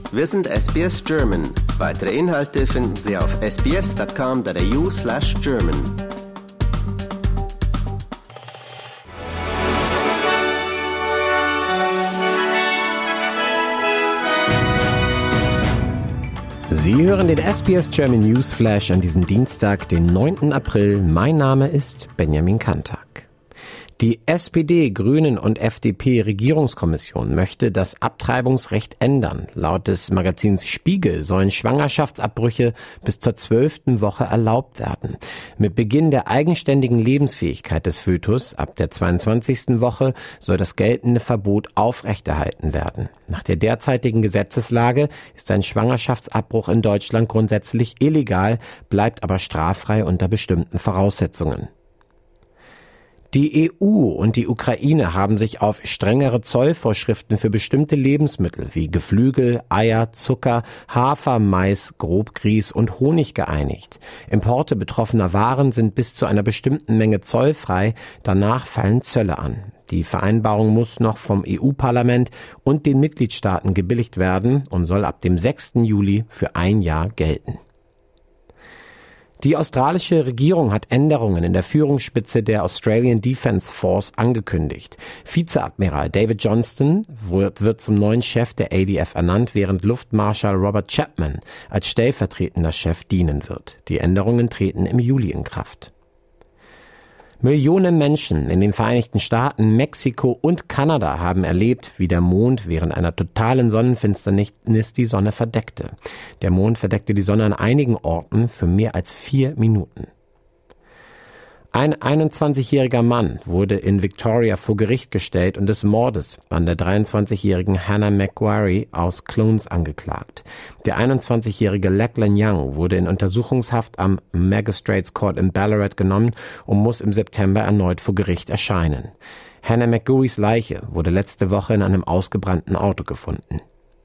Wir sind SBS German. Weitere Inhalte finden Sie auf sbs.com.au/German. Sie hören den SBS German News Flash an diesem Dienstag, den 9. April. Mein Name ist Benjamin Kantak. Die SPD, Grünen und FDP-Regierungskommission möchte das Abtreibungsrecht ändern. Laut des Magazins Spiegel sollen Schwangerschaftsabbrüche bis zur 12. Woche erlaubt werden. Mit Beginn der eigenständigen Lebensfähigkeit des Fötus ab der 22. Woche soll das geltende Verbot aufrechterhalten werden. Nach der derzeitigen Gesetzeslage ist ein Schwangerschaftsabbruch in Deutschland grundsätzlich illegal, bleibt aber straffrei unter bestimmten Voraussetzungen. Die EU und die Ukraine haben sich auf strengere Zollvorschriften für bestimmte Lebensmittel wie Geflügel, Eier, Zucker, Hafer, Mais, Grobgrieß und Honig geeinigt. Importe betroffener Waren sind bis zu einer bestimmten Menge zollfrei, danach fallen Zölle an. Die Vereinbarung muss noch vom EU-Parlament und den Mitgliedstaaten gebilligt werden und soll ab dem 6. Juli für ein Jahr gelten. Die australische Regierung hat Änderungen in der Führungsspitze der Australian Defence Force angekündigt. Vizeadmiral David Johnston wird zum neuen Chef der ADF ernannt, während Luftmarschall Robert Chapman als stellvertretender Chef dienen wird. Die Änderungen treten im Juli in Kraft. Millionen Menschen in den Vereinigten Staaten, Mexiko und Kanada haben erlebt, wie der Mond während einer totalen Sonnenfinsternis die Sonne verdeckte. Der Mond verdeckte die Sonne an einigen Orten für mehr als 4 Minuten. Ein 21-jähriger Mann wurde in Victoria vor Gericht gestellt und des Mordes an der 23-jährigen Hannah Macquarie aus Clones angeklagt. Der 21-jährige Lachlan Young wurde in Untersuchungshaft am Magistrates Court in Ballarat genommen und muss im September erneut vor Gericht erscheinen. Hannah Macquaries Leiche wurde letzte Woche in einem ausgebrannten Auto gefunden.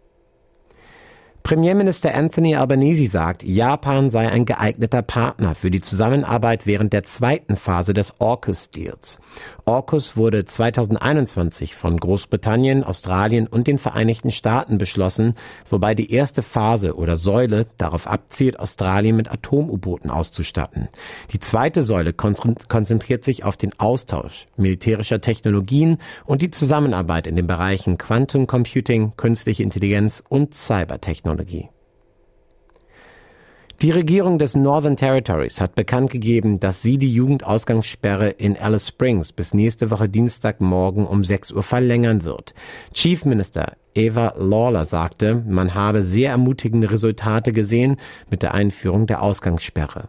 Premierminister Anthony Albanese sagt, Japan sei ein geeigneter Partner für die Zusammenarbeit während der zweiten Phase des AUKUS-Deals. AUKUS wurde 2021 von Großbritannien, Australien und den Vereinigten Staaten beschlossen, wobei die erste Phase oder Säule darauf abzielt, Australien mit Atom-U-Booten auszustatten. Die zweite Säule konzentriert sich auf den Austausch militärischer Technologien und die Zusammenarbeit in den Bereichen Quantum Computing, künstliche Intelligenz und Cybertechnologie. Die Regierung des Northern Territories hat bekannt gegeben, dass sie die Jugendausgangssperre in Alice Springs bis nächste Woche Dienstagmorgen um 6 Uhr verlängern wird. Chief Minister Eva Lawler sagte, man habe sehr ermutigende Resultate gesehen mit der Einführung der Ausgangssperre.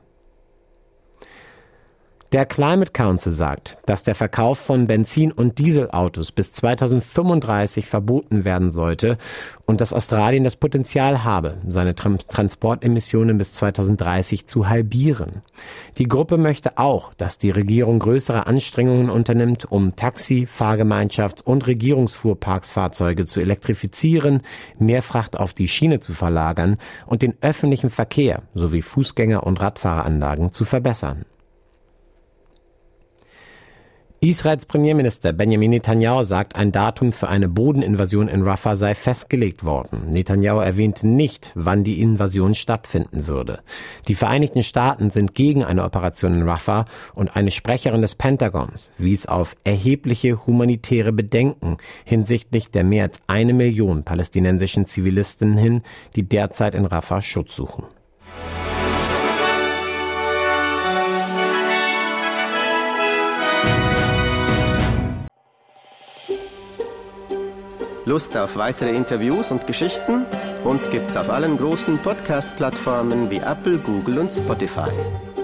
Der Climate Council sagt, dass der Verkauf von Benzin- und Dieselautos bis 2035 verboten werden sollte und dass Australien das Potenzial habe, seine Transportemissionen bis 2030 zu halbieren. Die Gruppe möchte auch, dass die Regierung größere Anstrengungen unternimmt, um Taxi-, Fahrgemeinschafts- und Regierungsfuhrparksfahrzeuge zu elektrifizieren, mehr Fracht auf die Schiene zu verlagern und den öffentlichen Verkehr sowie Fußgänger- und Radfahreranlagen zu verbessern. Israels Premierminister Benjamin Netanyahu sagt, ein Datum für eine Bodeninvasion in Rafah sei festgelegt worden. Netanyahu erwähnte nicht, wann die Invasion stattfinden würde. Die Vereinigten Staaten sind gegen eine Operation in Rafah und eine Sprecherin des Pentagons wies auf erhebliche humanitäre Bedenken hinsichtlich der mehr als 1 Million palästinensischen Zivilisten hin, die derzeit in Rafah Schutz suchen. Lust auf weitere Interviews und Geschichten? Uns gibt's auf allen großen Podcast-Plattformen wie Apple, Google und Spotify.